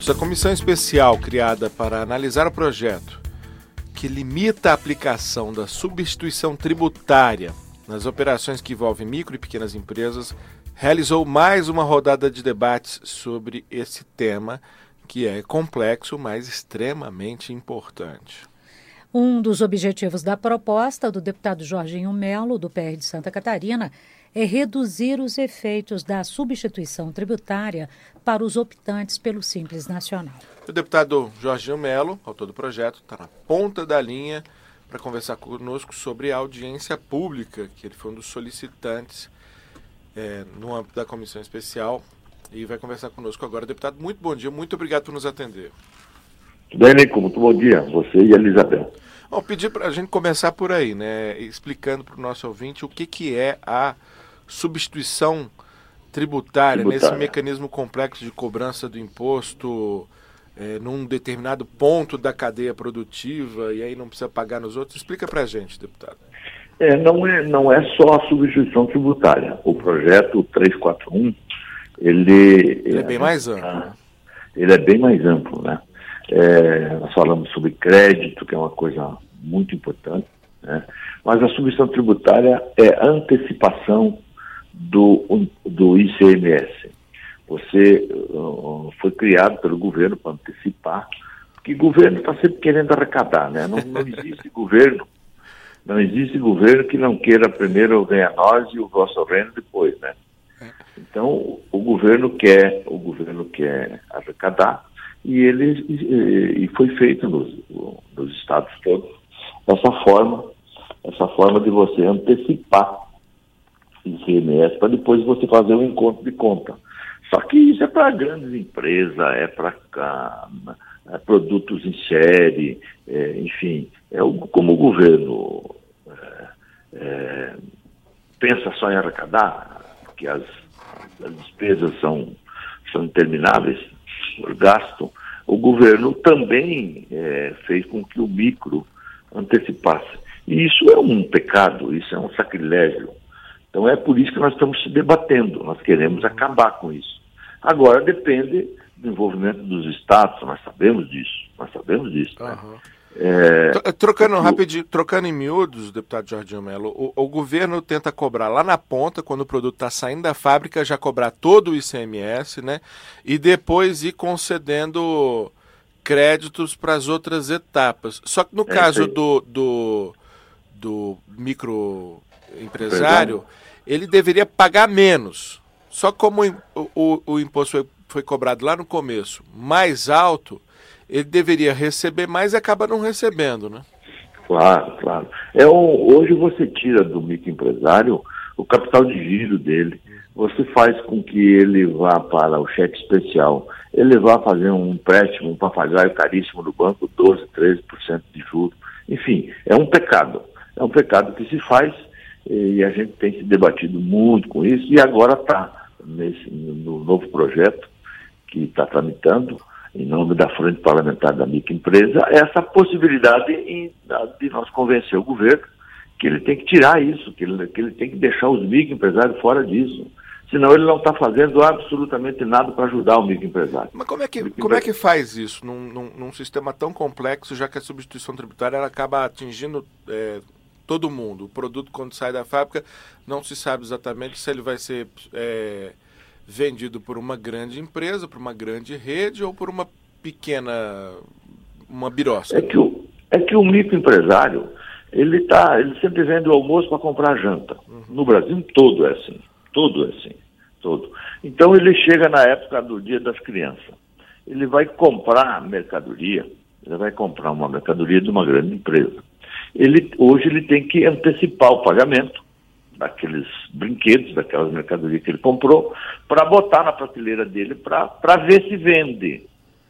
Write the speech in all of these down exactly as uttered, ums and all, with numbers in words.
A comissão especial criada para analisar o projeto que limita a aplicação da substituição tributária nas operações que envolvem micro e pequenas empresas realizou mais uma rodada de debates sobre esse tema, que é complexo, mas extremamente importante. Um dos objetivos da proposta do deputado Jorginho Melo, do P R de Santa Catarina, é reduzir os efeitos da substituição tributária para os optantes pelo Simples Nacional. O deputado Jorginho Melo, autor do projeto, está na ponta da linha para conversar conosco sobre a audiência pública, que ele foi um dos solicitantes é, no âmbito da comissão especial, e vai conversar conosco agora. Deputado, muito bom dia, muito obrigado por nos atender. Tudo bem, Nico? Muito bom dia, você e a Elizabeth. Bom, pedir para a gente começar por aí, né, explicando para o nosso ouvinte o que, que é a substituição tributária, tributária, nesse mecanismo complexo de cobrança do imposto é, num determinado ponto da cadeia produtiva e aí não precisa pagar nos outros. Explica para a gente, deputado. É, não, é, não é só a substituição tributária. O projeto trezentos e quarenta e um, ele... Ele é bem mais amplo. Ah, ele é bem mais amplo, né? É, nós falamos sobre crédito, que é uma coisa muito importante, né? Mas a substituição tributária é a antecipação do, do I C M S. Você uh, foi criado pelo governo para antecipar, porque o governo está sempre querendo arrecadar, né? Não, não existe governo, não existe governo que não queira primeiro ganhar nós e o vosso reino depois, né? Então o governo quer, o governo quer arrecadar e ele e, e foi feito nos, nos estados todos essa forma, essa forma de você antecipar I C M S para depois você fazer um encontro de conta. Só que isso é para grandes empresas, é para é, produtos em série, é, enfim, é o, como o governo é, é, pensa só em arrecadar, porque as, as despesas são, são intermináveis por gasto, o governo também é, fez com que o micro antecipasse. E isso é um pecado, isso é um sacrilégio. Então é por isso que nós estamos se debatendo, nós queremos acabar com isso. Agora depende do envolvimento dos estados, nós sabemos disso, nós sabemos disso. Né? Uhum. É... Trocando rapidinho, trocando em miúdos, deputado Jorginho Melo, o, o governo tenta cobrar lá na ponta, quando o produto está saindo da fábrica, já cobrar todo o I C M S, né? E depois ir concedendo créditos para as outras etapas. Só que no é, caso do, do, do microempresário, ele deveria pagar menos. Só como o, o, o imposto foi, foi cobrado lá no começo mais alto, ele deveria receber mais e acaba não recebendo, né? Claro, claro. É um, hoje você tira do microempresário o capital de giro dele. Você faz com que ele vá para o cheque especial, ele vá fazer um empréstimo, um papagaio caríssimo no banco, doze, treze por cento de juros. Enfim, é um pecado. É um pecado que se faz e a gente tem se debatido muito com isso e agora está no novo projeto que está tramitando, em nome da Frente Parlamentar da Microempresa, essa possibilidade de nós convencer o governo que ele tem que tirar isso, que ele, que ele tem que deixar os microempresários fora disso. Senão ele não está fazendo absolutamente nada para ajudar o microempresário. Mas como é que, como é que faz isso num, num, num sistema tão complexo, já que a substituição tributária ela acaba atingindo é, todo mundo? O produto, quando sai da fábrica, não se sabe exatamente se ele vai ser é, vendido por uma grande empresa, por uma grande rede ou por uma pequena, uma birosca. É que o, é que o microempresário, ele, tá, ele sempre vende o almoço para comprar a janta. Uhum. No Brasil todo é assim. Todo assim, todo. Então ele chega na época do Dia das Crianças. Ele vai comprar mercadoria, ele vai comprar uma mercadoria de uma grande empresa. Ele, hoje ele tem que antecipar o pagamento daqueles brinquedos, daquelas mercadorias que ele comprou, para botar na prateleira dele para ver se vende.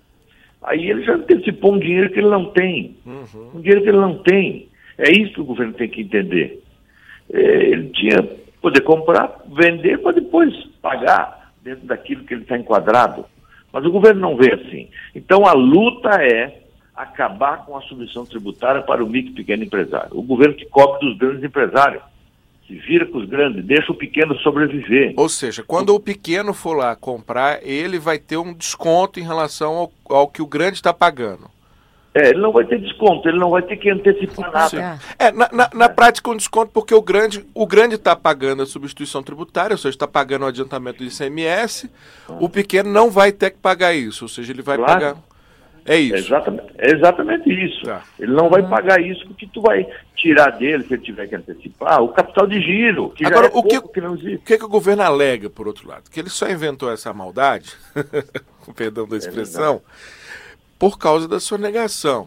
Aí ele já antecipou um dinheiro que ele não tem. Uhum. Um dinheiro que ele não tem. É isso que o governo tem que entender. É, ele tinha... poder comprar, vender para depois pagar dentro daquilo que ele está enquadrado. Mas o governo não vê assim. Então a luta é acabar com a submissão tributária para o micro e pequeno empresário. O governo que cobre dos grandes empresários. se vira com os grandes, deixa o pequeno sobreviver. Ou seja, quando o pequeno for lá comprar, ele vai ter um desconto em relação ao, ao que o grande está pagando. É, ele não vai ter desconto, ele não vai ter que antecipar nada. É, na, na, na prática um desconto porque o grande o grande está pagando a substituição tributária, ou seja, está pagando o adiantamento do I C M S, ah. o pequeno não vai ter que pagar isso, ou seja, ele vai claro. pagar... É isso. É exatamente, é exatamente isso. Ah. Ele não vai pagar isso porque tu vai tirar dele, se ele tiver que antecipar, o capital de giro, que Agora, já é o que, que não existe. O que, que o governo alega, por outro lado? Que ele só inventou essa maldade, com perdão da expressão, é por causa da sonegação,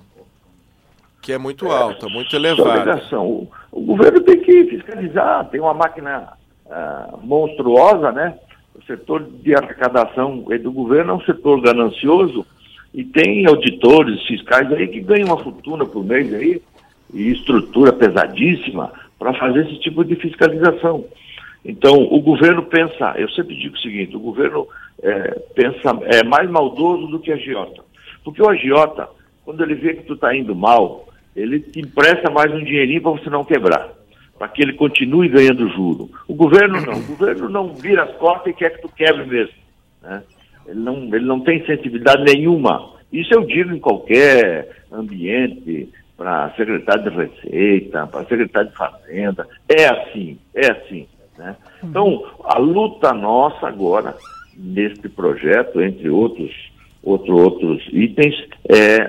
que é muito é, alta, muito elevada. Sonegação. O, o governo tem que fiscalizar, tem uma máquina uh, monstruosa, né? O setor de arrecadação do governo é um setor ganancioso, e tem auditores fiscais aí que ganham uma fortuna por mês aí, e estrutura pesadíssima para fazer esse tipo de fiscalização. Então, o governo pensa, eu sempre digo o seguinte, o governo é, pensa, é mais maldoso do que a agiota. Porque o agiota, quando ele vê que tu está indo mal, ele te empresta mais um dinheirinho para você não quebrar, para que ele continue ganhando juro. O governo não, o governo não vira as costas e quer que tu quebre mesmo, né? Ele não, ele não tem sensibilidade nenhuma. Isso eu digo em qualquer ambiente, para secretário de Receita, para secretário de Fazenda. É assim, é assim, né? Então, a luta nossa agora, neste projeto, entre outros, outro, outros itens, é,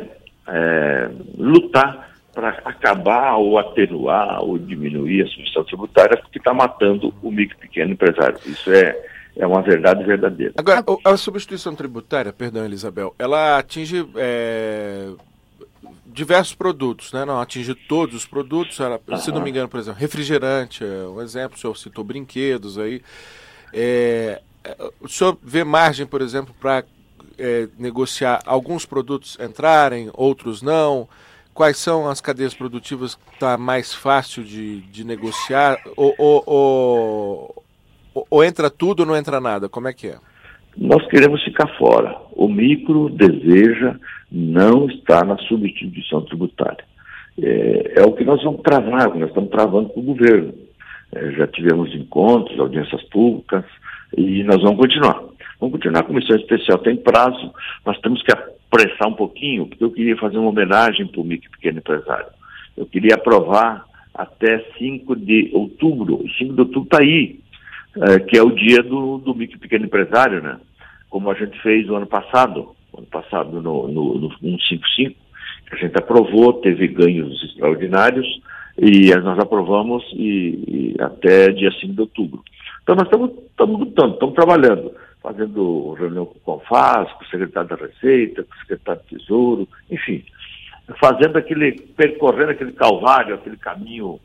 é lutar para acabar ou atenuar ou diminuir a substituição tributária, porque está matando o micro e pequeno empresário. Isso é... É uma verdade verdadeira. Agora, a substituição tributária, perdão, Elisabel, ela atinge é, diversos produtos, né? Não atinge todos os produtos. Ela, uhum. Se não me engano, por exemplo, refrigerante, é um exemplo, o senhor citou brinquedos aí. É, o senhor vê margem, por exemplo, para é, negociar alguns produtos entrarem, outros não? Quais são as cadeias produtivas que está mais fácil de, de negociar? Ou... ou, ou Ou entra tudo ou não entra nada? Como é que é? Nós queremos ficar fora. O micro deseja não estar na substituição tributária. É, é o que nós vamos travar, nós estamos travando com o governo. É, já tivemos encontros, audiências públicas, e nós vamos continuar. Vamos continuar. A comissão especial tem prazo, nós temos que apressar um pouquinho, porque eu queria fazer uma homenagem para o micro e pequeno empresário. Eu queria aprovar até cinco de outubro. O cinco de outubro está aí. É, que é o dia do, do micro e pequeno empresário, né? Como a gente fez no ano passado, ano passado no, no, no cento e cinquenta e cinco, que a gente aprovou, teve ganhos extraordinários, e nós aprovamos e, e até dia cinco de outubro. Então nós estamos lutando, estamos trabalhando, fazendo reunião com o CONFAS, com o secretário da Receita, com o secretário do Tesouro, enfim, fazendo aquele, percorrendo aquele calvário, aquele caminho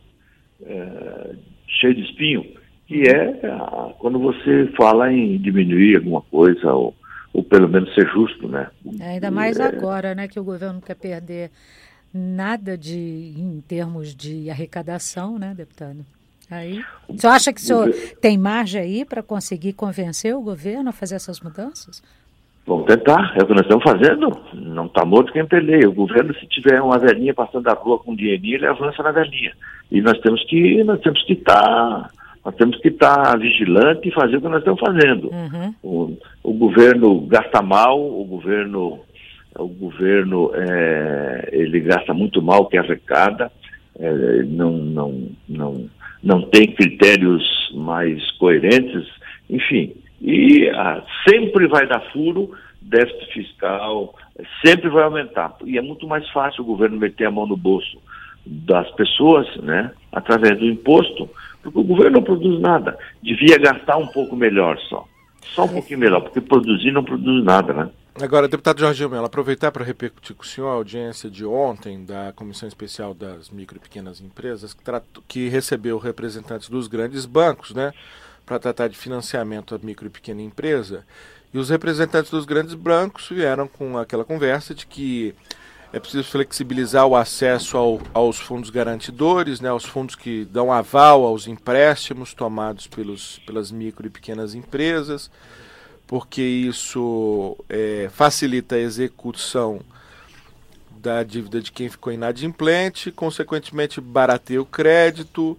é, cheio de espinho, que é a, quando você fala em diminuir alguma coisa, ou, ou pelo menos ser justo, né? É, ainda mais é... agora, né, que o governo não quer perder nada de, em termos de arrecadação, né, deputado? Aí, o senhor acha que o senhor tem margem aí para conseguir convencer o governo a fazer essas mudanças? Vamos tentar, é o que nós estamos fazendo. Não está morto quem peleia. O governo, se tiver uma velhinha passando da rua com um dinheirinho, ele avança na velhinha. E nós temos que nós temos que estar... Nós temos que estar vigilante e fazer o que nós estamos fazendo. Uhum. O, o governo gasta mal, o governo, o governo é, ele gasta muito mal o que arrecada, é, não, não, não, não tem critérios mais coerentes, enfim. E ah, sempre vai dar furo, déficit fiscal, sempre vai aumentar. E é muito mais fácil o governo meter a mão no bolso das pessoas, né, através do imposto, porque o governo não produz nada. Devia gastar um pouco melhor só. Só um pouquinho melhor, porque produzir não produz nada, né? Agora, deputado Jorginho Mello, aproveitar para repercutir com o senhor a audiência de ontem da Comissão Especial das Micro e Pequenas Empresas, que, tratou, que recebeu representantes dos grandes bancos, né, para tratar de financiamento da micro e pequena empresa. E os representantes dos grandes bancos vieram com aquela conversa de que é preciso flexibilizar o acesso ao, aos fundos garantidores, né, aos fundos que dão aval aos empréstimos tomados pelos, pelas micro e pequenas empresas, porque isso é, facilita a execução da dívida de quem ficou inadimplente, consequentemente barateia o crédito,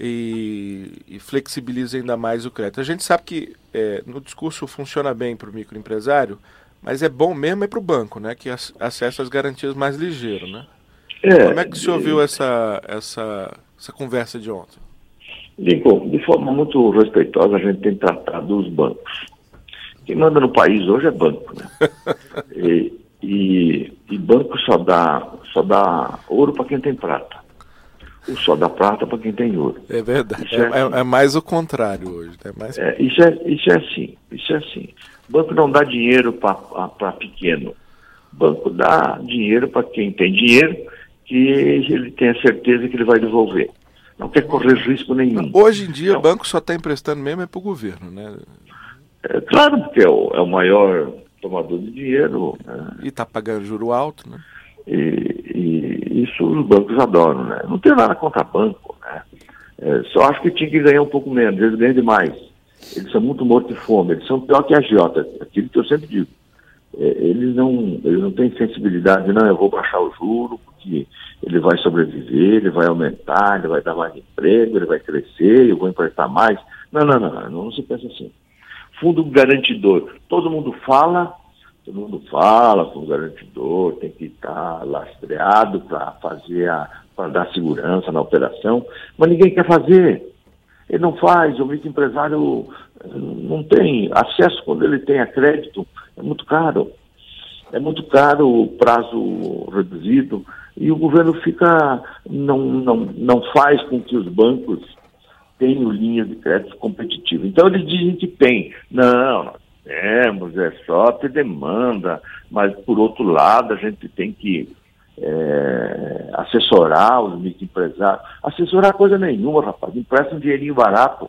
e, e flexibilize ainda mais o crédito. A gente sabe que é, no discurso funciona bem para o microempresário, mas é bom mesmo é para o banco, né, que acessa as garantias mais ligeiro, né? É, Como é que o senhor viu essa, essa, essa conversa de ontem? Lincoln, de forma muito respeitosa, a gente tem tratado os bancos. Quem manda no país hoje é banco, né? e, e, e banco só dá, só dá ouro para quem tem prata. O só dá prata para quem tem ouro. É verdade. É, é, assim. é mais o contrário hoje. É mais... É, isso, é, isso é assim. Isso é assim. Banco não dá dinheiro para pequeno. Banco dá dinheiro para quem tem dinheiro, que ele tem a certeza que ele vai devolver. Não quer correr risco nenhum. Hoje em dia, então, o banco só está emprestando mesmo é para o governo, né? É claro, porque é o, é o maior tomador de dinheiro. Né? E está pagando juro alto, né? E, e isso os bancos adoram, né? Não tem nada contra banco, né? É, só acho que tinha que ganhar um pouco menos, eles ganham demais. Eles são muito mortos de fome, eles são pior que a agiota, aquilo que eu sempre digo. É, eles, não, eles não têm sensibilidade, não, eu vou baixar o juro, porque ele vai sobreviver, ele vai aumentar, ele vai dar mais emprego, ele vai crescer, eu vou emprestar mais. Não, não, não, não, não se pensa assim. Fundo garantidor, todo mundo fala, todo mundo fala, fundo garantidor tem que estar lastreado para fazer a, para dar segurança na operação, mas ninguém quer fazer. Ele não faz, o microempresário não tem acesso quando ele tem a crédito, é muito caro. É muito caro o prazo reduzido e o governo fica, não, não, não faz com que os bancos tenham linhas de crédito competitivas. Então eles dizem que tem. Não, nós temos, é só ter demanda, mas por outro lado a gente tem que é, assessorar os microempresários. Assessorar coisa nenhuma, rapaz. Empresta um dinheirinho barato,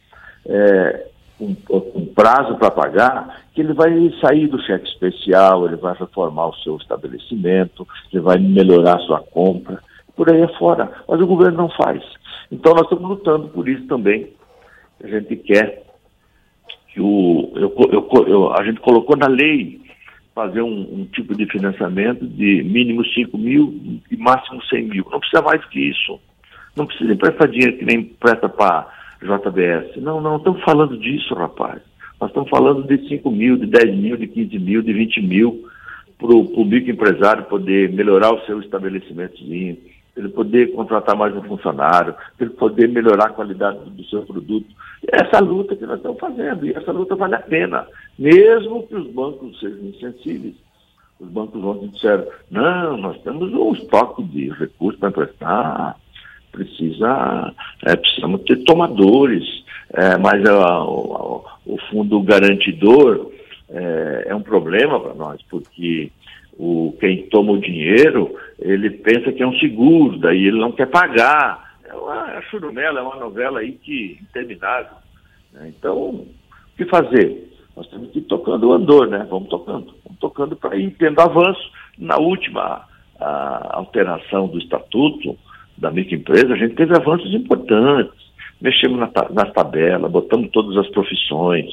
é, um, um prazo para pagar, que ele vai sair do cheque especial, ele vai reformar o seu estabelecimento, ele vai melhorar a sua compra, por aí afora. Mas o governo não faz. Então nós estamos lutando por isso também. A gente quer que o... Eu, eu, eu, a gente colocou na lei fazer um, um tipo de financiamento de mínimo cinco mil e máximo cem mil. Não precisa mais do que isso. Não precisa emprestar dinheiro que nem empresta para J B S. Não, não estamos falando disso, rapaz. Nós estamos falando de cinco mil, de dez mil, de quinze mil, de vinte mil, para o microempresário poder melhorar o seu estabelecimentozinho, ele poder contratar mais um funcionário, ele poder melhorar a qualidade do seu produto. É essa luta que nós estamos fazendo, e essa luta vale a pena, mesmo que os bancos sejam insensíveis. Os bancos ontem disseram, não, nós temos um estoque de recursos para emprestar, precisa, é, precisamos ter tomadores, é, mas a, o, o fundo garantidor é, é um problema para nós, porque o, quem toma o dinheiro, ele pensa que é um seguro, daí ele não quer pagar. É uma é churumela, é uma novela aí que interminável. Né? Então, o que fazer? Nós temos que ir tocando o andor, né? Vamos tocando, vamos tocando para ir tendo avanço. Na última a, alteração do estatuto da microempresa, a gente teve avanços importantes. Mexemos na, nas tabelas, botamos todas as profissões,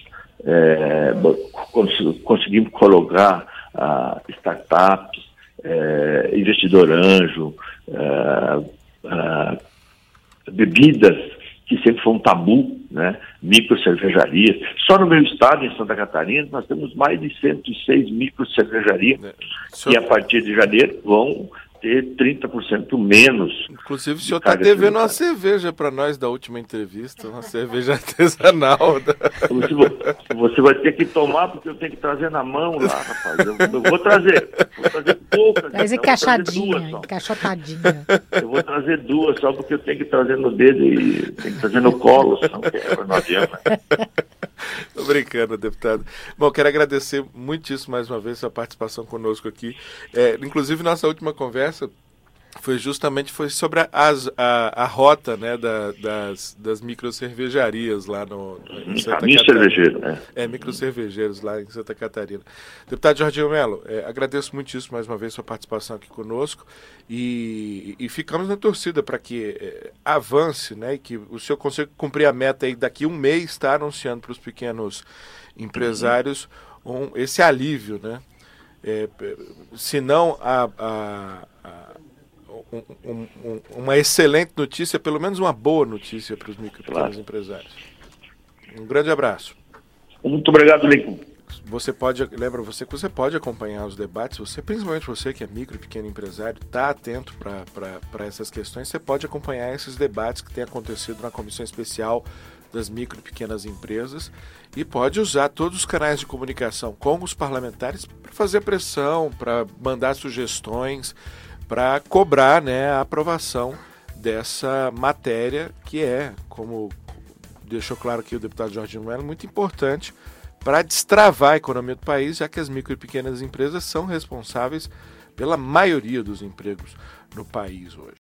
é, cons, conseguimos colocar Uh, startups, uh, investidor anjo, uh, uh, bebidas que sempre foi um tabu, né? Micro cervejarias. Só no meu estado, em Santa Catarina, nós temos mais de cento e seis micro cervejarias é. que a partir de janeiro vão ter trinta por cento menos. Inclusive, o senhor está devendo uma cerveja para nós da última entrevista, uma cerveja artesanal. Da... Você, você vai ter que tomar, porque eu tenho que trazer na mão lá, rapaz. Eu, eu vou trazer, vou trazer poucas. Traz encaixadinha, encaixotadinha. Eu vou trazer duas, só porque eu tenho que trazer no dedo e tenho que trazer no colo, senão quebra, não adianta. Tô brincando, deputado. Bom, quero agradecer muitíssimo mais uma vez a sua participação conosco aqui. É, inclusive, nossa última conversa foi justamente foi sobre a, a, a rota, né, da, das, das microcervejarias lá no, em Santa Catarina. Cervejeiro, né? É, microcervejeiros lá em Santa Catarina. Deputado Jorginho Melo, é, agradeço muitíssimo mais uma vez a sua participação aqui conosco e, e ficamos na torcida para que é, avance, né, e que o senhor consiga cumprir a meta aí daqui a um mês, estar anunciando para os pequenos empresários um, esse alívio, né? É, se não a, a, a um, um, um, uma excelente notícia, pelo menos uma boa notícia para os micro e pequenos Claro. empresários. Um grande abraço. Muito obrigado, Lincoln. Você pode, lembra você que você pode acompanhar os debates, você, principalmente você que é micro e pequeno empresário, está atento para essas questões, você pode acompanhar esses debates que têm acontecido na Comissão Especial das Micro e Pequenas Empresas e pode usar todos os canais de comunicação com os parlamentares para fazer pressão, para mandar sugestões, para cobrar, né, a aprovação dessa matéria que é, como deixou claro aqui o deputado Jorginho Melo, muito importante para destravar a economia do país, já que as micro e pequenas empresas são responsáveis pela maioria dos empregos no país hoje.